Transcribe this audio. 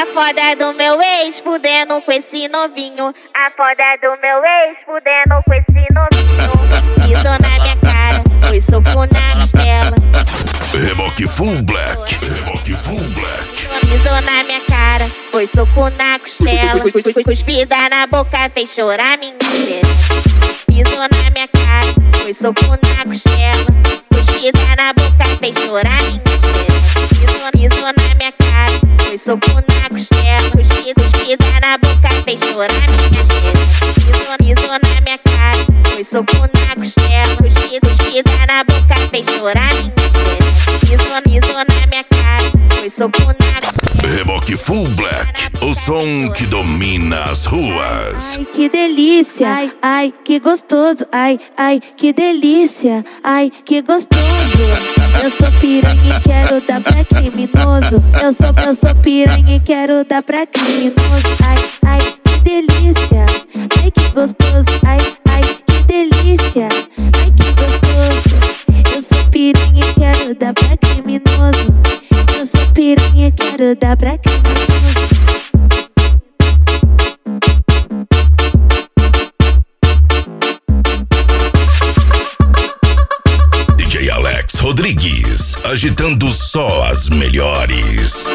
a foda do meu ex fudendo com esse novinho. A foda do meu ex fudendo com esse novinho. Pisou na minha cara, foi soco na costela. Reboque Full Black. Reboque Full Black. Pisou na minha cara, foi soco na costela. Cuspida na boca, fez chorar minha xereca. Pisou na minha cara, foi soco na costela. Cuspida na boca, fez chorar minha xereca. Pisou na minha cara, foi soco na costela. Cuspida na boca, fez chorar minha xereca. Pisou na minha cara, foi soco na costela. Cuspida na boca, fez chorar minha xereca. Pisou na minha cara, foi soco na costela. Reboque Full Black, o som que domina as ruas. Ai, que delícia, ai, ai, que gostoso, ai, ai, que delícia, ai, que gostoso. Eu sou piranha e quero dar pra criminoso. Eu sou piranha e quero dar pra criminoso. Ai, ai, que delícia, ai, que gostoso, ai, ai, que delícia, ai, que gostoso. Eu sou piranha e quero dar pra criminoso. Eu sou piranha e quero dar pra criminoso. DJ Alex Rodrigues, agitando só as melhores.